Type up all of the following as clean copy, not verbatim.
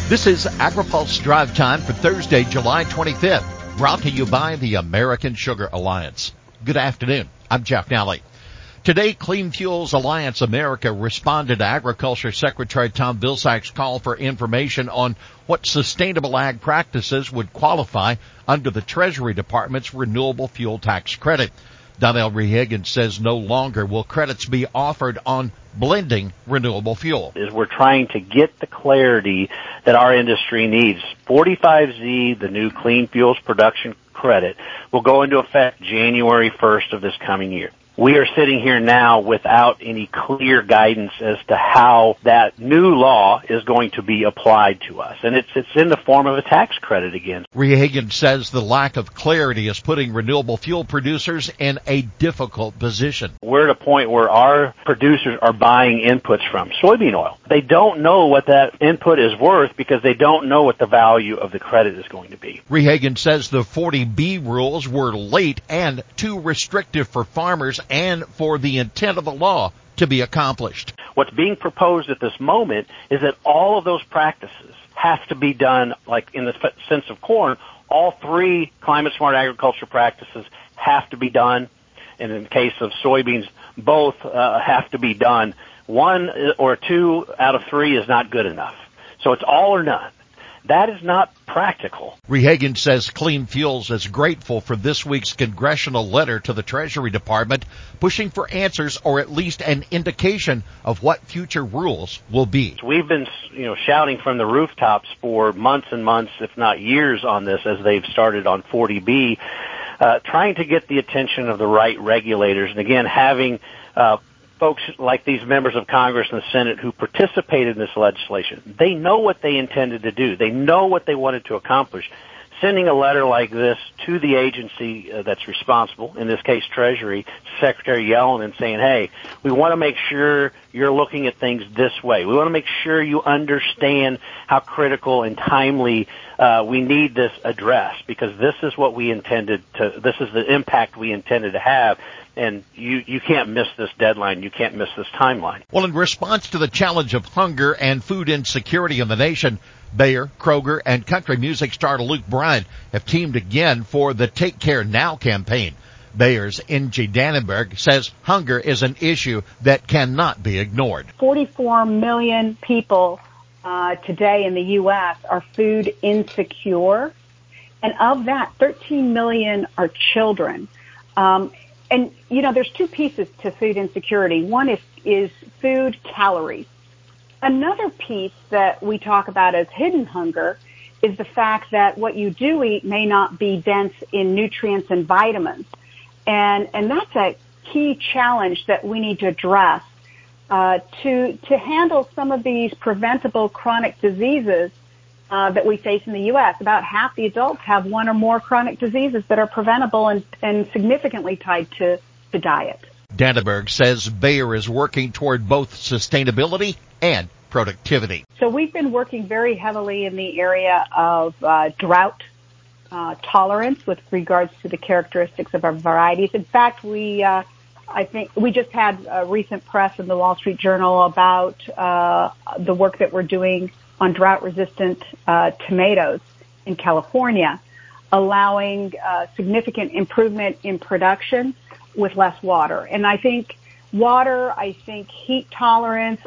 This is AgriPulse Drive Time for Thursday, July 25th, brought to you by the American Sugar Alliance. Good afternoon. I'm Jeff Nally. Today, Clean Fuels Alliance America responded to Agriculture Secretary Tom Vilsack's call for information on what sustainable ag practices would qualify under the Treasury Department's renewable fuel tax credit. Donnell Rehagen says no longer will credits be offered on blending renewable fuel. We're trying to get the clarity that our industry needs. 45Z, the new Clean Fuels Production Credit, will go into effect January 1st of this coming year. We are sitting here now without any clear guidance as to how that new law is going to be applied to us. And it's in the form of a tax credit again. Rehagen says the lack of clarity is putting renewable fuel producers in a difficult position. We're at a point where our producers are buying inputs from soybean oil. They don't know what that input is worth because they don't know what the value of the credit is going to be. Rehagen says the 40B rules were late and too restrictive for farmers and for the intent of the law to be accomplished. What's being proposed at this moment is that all of those practices have to be done, like in the sense of corn, all three climate smart agriculture practices have to be done. And in the case of soybeans, both have to be done. One or two out of three is not good enough. So it's all or none. That is not practical. Rehagen says Clean Fuels is grateful for this week's congressional letter to the Treasury Department, pushing for answers or at least an indication of what future rules will be. We've been, shouting from the rooftops for months and months, if not years, on this as they've started on 40B, trying to get the attention of the right regulators. And again, having folks like these members of Congress and the Senate who participated in this legislation, they know what they intended to do. They know what they wanted to accomplish. Sending a letter like this to the agency that's responsible, in this case Treasury, Secretary Yellen, and saying, hey, we want to make sure you're looking at things this way. We want to make sure you understand how critical and timely we need this addressed, because this is what we intended to, this is the impact we intended to have. And you can't miss this deadline. You can't miss this timeline. Well, in response to the challenge of hunger and food insecurity in the nation, Bayer, Kroger, and country music star Luke Bryan have teamed again for the Take Care Now campaign. Bayer's Inge Dannenberg says hunger is an issue that cannot be ignored. 44 million people today in the U.S. are food insecure, and of that, 13 million are children. And, there's two pieces to food insecurity. One is food calories. Another piece that we talk about as hidden hunger is the fact that what you do eat may not be dense in nutrients and vitamins. And that's a key challenge that we need to address, to handle some of these preventable chronic diseases that we face in the U.S. About half the adults have one or more chronic diseases that are preventable and significantly tied to diet. Dannenberg says Bayer is working toward both sustainability and productivity. So we've been working very heavily in the area of drought tolerance with regards to the characteristics of our varieties. In fact, I think we just had a recent press in the Wall Street Journal about the work that we're doing on drought-resistant tomatoes in California, allowing significant improvement in production with less water. And I think heat tolerance,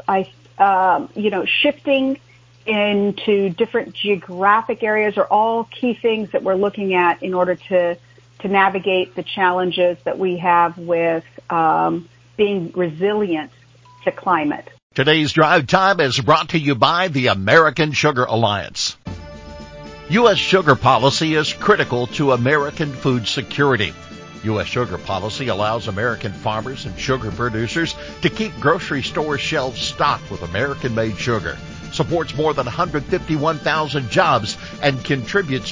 shifting into different geographic areas are all key things that we're looking at in order to navigate the challenges that we have with being resilient to climate. Today's Drive Time is brought to you by the American Sugar Alliance. U.S. sugar policy is critical to American food security. U.S. sugar policy allows American farmers and sugar producers to keep grocery store shelves stocked with American-made sugar, supports more than 151,000 jobs, and contributes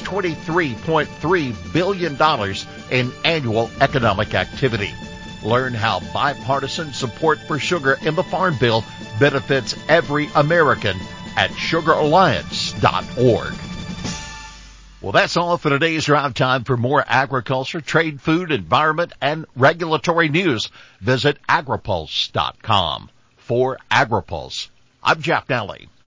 $23.3 billion in annual economic activity. Learn how bipartisan support for sugar in the Farm Bill benefits every American at sugaralliance.org. Well, that's all for today's Drive Time. For more agriculture, trade, food, environment, and regulatory news, visit agripulse.com. For AgriPulse, I'm Jeff Nally.